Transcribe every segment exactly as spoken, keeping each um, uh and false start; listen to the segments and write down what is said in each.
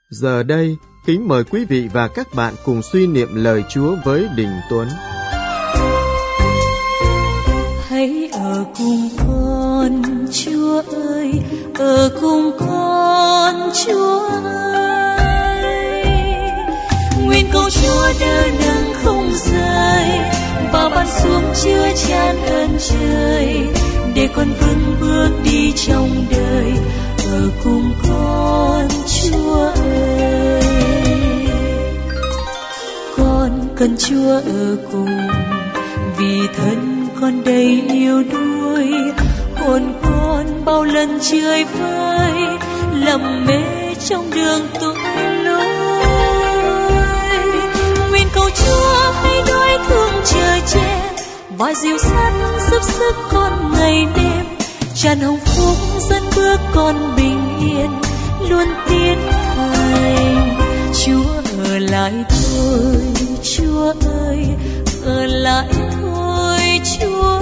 Giờ đây, kính mời quý vị và các bạn cùng suy niệm lời Chúa với Đình Tuấn. Hãy ở cùng con, Chúa ơi, ở cùng con, Chúa ơi. Nguyện cầu Chúa đỡ nâng không rời, và ban xuống chứa chan ơn trời, để con vững bước đi trong đời, ở cùng con, Chúa ơi. Con cần Chúa ở cùng, vì thân con đầy yêu đuối, hồn con bao lần chơi vơi, lầm mê trong đường tội lỗi. Nguyện cầu Chúa hãy đói thương chờ che, và dìu dắt giúp sức con ngày đêm, tràn hồng phúc dẫn bước con bình yên, luôn tiến hành. Chúa ở lại thôi, Chúa ơi, ở lại thôi, Chúa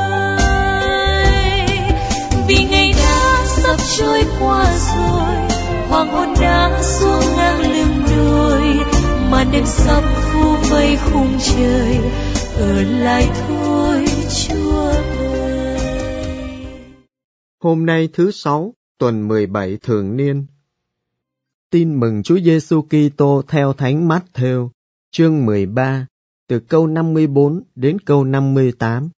ơi. Vì ngày đã sắp trôi qua rồi, hoàng hôn đã xuống ngang lưng đồi, màn đêm sắp phủ vây khung trời, ở lại thôi, Chúa ơi. Hôm nay thứ Sáu, tuần mười bảy thường niên. Tin mừng Chúa Giêsu Kitô theo Thánh Mát-thêu, chương mười ba, từ câu năm mươi bốn đến câu năm mươi tám.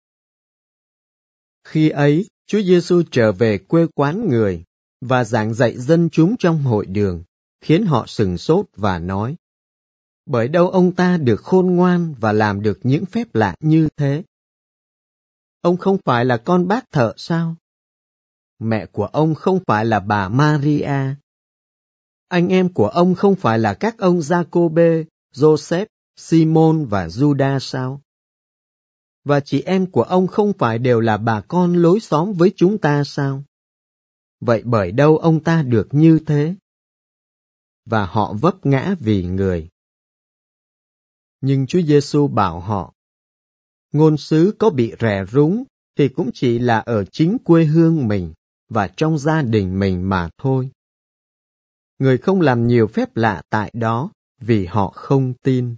Khi ấy, Chúa Giêsu trở về quê quán người và giảng dạy dân chúng trong hội đường, khiến họ sửng sốt và nói: bởi đâu ông ta được khôn ngoan và làm được những phép lạ như thế? Ông không phải là con bác thợ sao? Mẹ của ông không phải là bà Maria? Anh em của ông không phải là các ông Giacôbê, Joseph, Simon và Juda sao? Và chị em của ông không phải đều là bà con lối xóm với chúng ta sao? Vậy bởi đâu ông ta được như thế? Và họ vấp ngã vì người. Nhưng Chúa Giêsu bảo họ: ngôn sứ có bị rẻ rúng thì cũng chỉ là ở chính quê hương mình và trong gia đình mình mà thôi. Người không làm nhiều phép lạ tại đó vì họ không tin.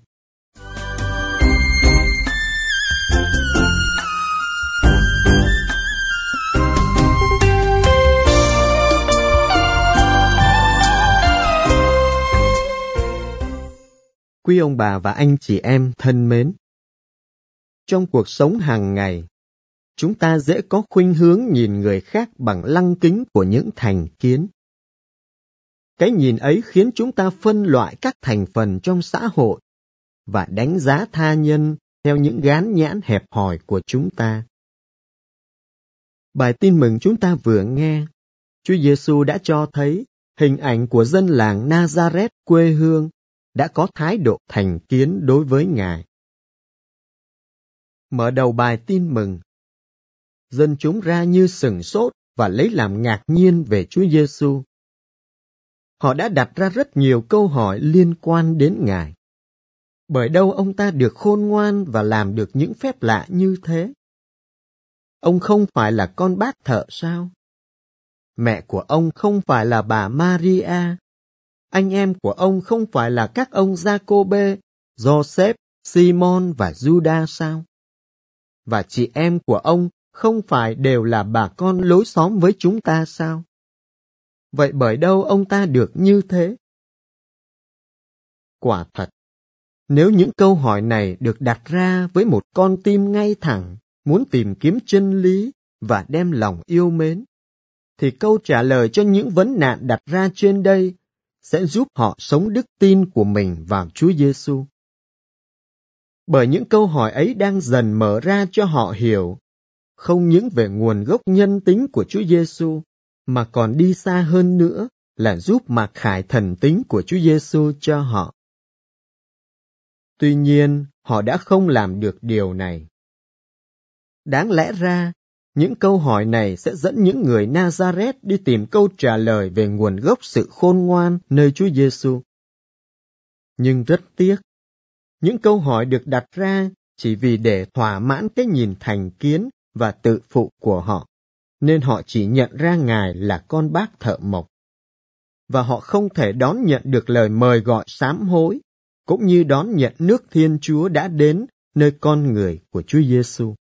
Quý ông bà và anh chị em thân mến, trong cuộc sống hàng ngày, chúng ta dễ có khuynh hướng nhìn người khác bằng lăng kính của những thành kiến. Cái nhìn ấy khiến chúng ta phân loại các thành phần trong xã hội và đánh giá tha nhân theo những gán nhãn hẹp hòi của chúng ta. Bài tin mừng chúng ta vừa nghe, Chúa Giêsu đã cho thấy hình ảnh của dân làng Nazareth quê hương đã có thái độ thành kiến đối với Ngài. Mở đầu bài tin mừng, dân chúng ra như sửng sốt và lấy làm ngạc nhiên về Chúa Giêsu. Họ đã đặt ra rất nhiều câu hỏi liên quan đến Ngài. Bởi đâu ông ta được khôn ngoan và làm được những phép lạ như thế? Ông không phải là con bác thợ sao? Mẹ của ông không phải là bà Maria? Anh em của ông không phải là các ông Giacôbê, Joseph, Simon và Juda sao? Và chị em của ông không phải đều là bà con lối xóm với chúng ta sao? Vậy bởi đâu ông ta được như thế? Quả thật, nếu những câu hỏi này được đặt ra với một con tim ngay thẳng, muốn tìm kiếm chân lý và đem lòng yêu mến, thì câu trả lời cho những vấn nạn đặt ra trên đây sẽ giúp họ sống đức tin của mình vào Chúa Giêsu. Bởi những câu hỏi ấy đang dần mở ra cho họ hiểu, không những về nguồn gốc nhân tính của Chúa Giêsu, mà còn đi xa hơn nữa là giúp mặc khải thần tính của Chúa Giêsu cho họ. Tuy nhiên, họ đã không làm được điều này. Đáng lẽ ra, những câu hỏi này sẽ dẫn những người Nazareth đi tìm câu trả lời về nguồn gốc sự khôn ngoan nơi Chúa Giêsu. Nhưng rất tiếc, những câu hỏi được đặt ra chỉ vì để thỏa mãn cái nhìn thành kiến và tự phụ của họ, nên họ chỉ nhận ra Ngài là con bác thợ mộc. và họ không thể đón nhận được lời mời gọi sám hối, cũng như đón nhận nước Thiên Chúa đã đến nơi con người của Chúa Giêsu.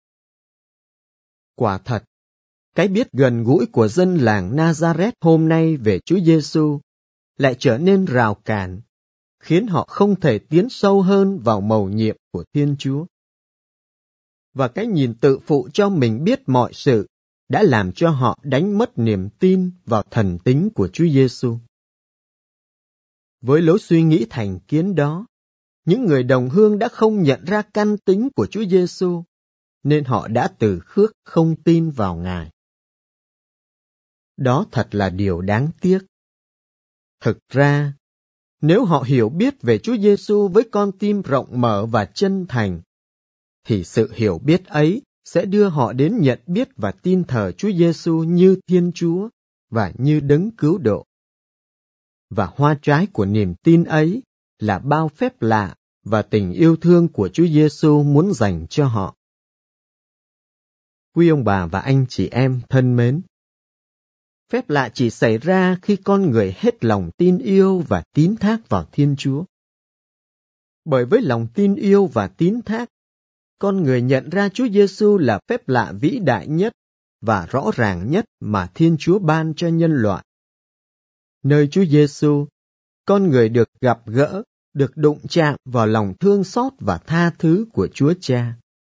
Quả thật, cái biết gần gũi của dân làng Nazareth hôm nay về Chúa Giêsu lại trở nên rào cản, khiến họ không thể tiến sâu hơn vào mầu nhiệm của Thiên Chúa. Và cái nhìn tự phụ cho mình biết mọi sự đã làm cho họ đánh mất niềm tin vào thần tính của Chúa Giêsu. Với lối suy nghĩ thành kiến đó, những người đồng hương đã không nhận ra căn tính của Chúa Giêsu, nên họ đã từ khước không tin vào Ngài. Đó thật là điều đáng tiếc. Thực ra, nếu họ hiểu biết về Chúa Giêsu với con tim rộng mở và chân thành, thì sự hiểu biết ấy sẽ đưa họ đến nhận biết và tin thờ Chúa Giêsu như Thiên Chúa và như đấng cứu độ. Và hoa trái của niềm tin ấy là bao phép lạ và tình yêu thương của Chúa Giêsu muốn dành cho họ. Quý ông bà và anh chị em thân mến, phép lạ chỉ xảy ra khi con người hết lòng tin yêu và tín thác vào Thiên Chúa. Bởi với lòng tin yêu và tín thác, con người nhận ra Chúa Giêsu là phép lạ vĩ đại nhất và rõ ràng nhất mà Thiên Chúa ban cho nhân loại. Nơi Chúa Giêsu, con người được gặp gỡ, được đụng chạm vào lòng thương xót và tha thứ của Chúa Cha.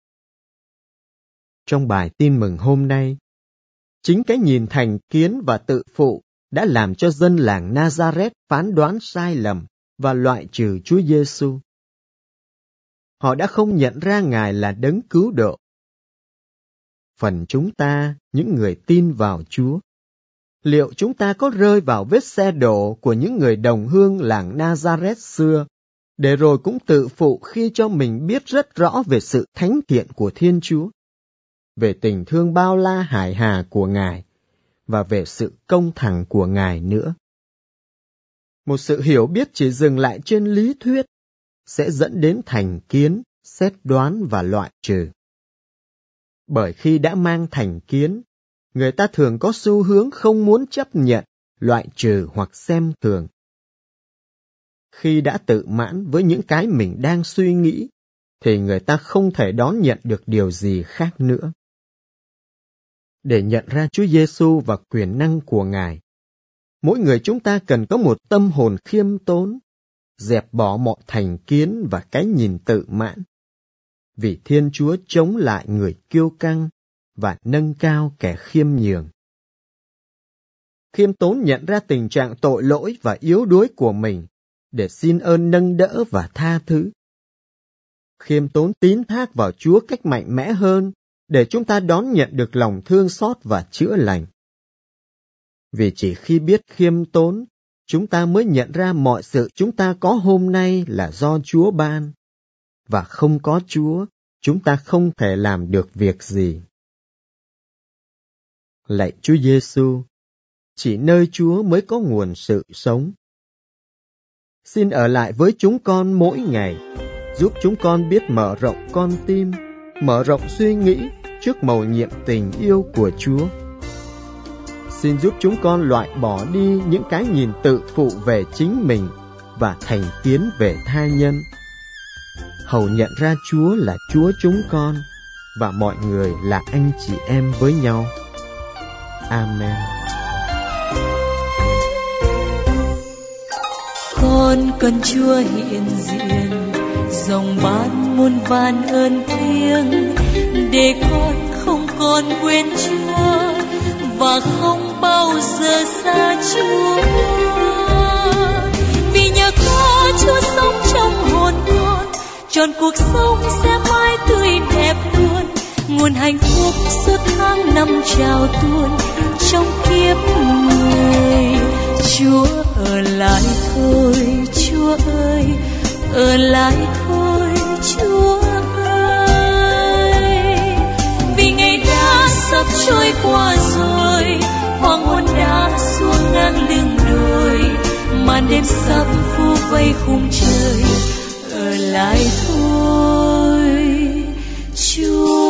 Trong bài tin mừng hôm nay, chính cái nhìn thành kiến và tự phụ đã làm cho dân làng Nazareth phán đoán sai lầm và loại trừ Chúa Giêsu. Họ đã không nhận ra Ngài là đấng cứu độ. Phần chúng ta, những người tin vào Chúa, liệu chúng ta có rơi vào vết xe đổ của những người đồng hương làng Nazareth xưa, để rồi cũng tự phụ khi cho mình biết rất rõ về sự thánh thiện của Thiên Chúa, về tình thương bao la hải hà của Ngài, và về sự công thẳng của Ngài nữa? Một sự hiểu biết chỉ dừng lại trên lý thuyết sẽ dẫn đến thành kiến, xét đoán và loại trừ. Bởi khi đã mang thành kiến, người ta thường có xu hướng không muốn chấp nhận, loại trừ hoặc xem thường. Khi đã tự mãn với những cái mình đang suy nghĩ, thì người ta không thể đón nhận được điều gì khác nữa. Để nhận ra Chúa Giêsu và quyền năng của Ngài, mỗi người chúng ta cần có một tâm hồn khiêm tốn, dẹp bỏ mọi thành kiến và cái nhìn tự mãn. Vì Thiên Chúa chống lại người kiêu căng và nâng cao kẻ khiêm nhường. Khiêm tốn nhận ra tình trạng tội lỗi và yếu đuối của mình để xin ơn nâng đỡ và tha thứ. Khiêm tốn tín thác vào Chúa cách mạnh mẽ hơn để chúng ta đón nhận được lòng thương xót và chữa lành. Vì chỉ khi biết khiêm tốn, chúng ta mới nhận ra mọi sự chúng ta có hôm nay là do Chúa ban, và không có Chúa, chúng ta không thể làm được việc gì. Lạy Chúa Giêsu, chỉ nơi Chúa mới có nguồn sự sống. Xin ở lại với chúng con mỗi ngày, giúp chúng con biết mở rộng con tim, mở rộng suy nghĩ trước mầu nhiệm tình yêu của Chúa. Xin giúp chúng con loại bỏ đi những cái nhìn tự phụ về chính mình và thành kiến về tha nhân. Hầu nhận ra Chúa là Chúa chúng con và mọi người là anh chị em với nhau. Amen. Con cần Chúa hiện diện, dòng ban muôn vàn ơn thiêng, để con không còn quên Chúa và không bao giờ xa Chúa. Vì nhờ có Chúa sống trong hồn con, trọn cuộc sống sẽ mãi tươi đẹp luôn. Nguồn hạnh phúc suốt tháng năm trào tuôn trong kiếp người. Chúa ở lại thôi, Chúa ơi, ở lại thôi, Chúa ơi. Vì ngày đã sắp trôi qua rồi, hoàng hôn đã xuống ngang lưng đồi, màn đêm sắp phủ vây khung trời. Ở lại thôi, Chúa.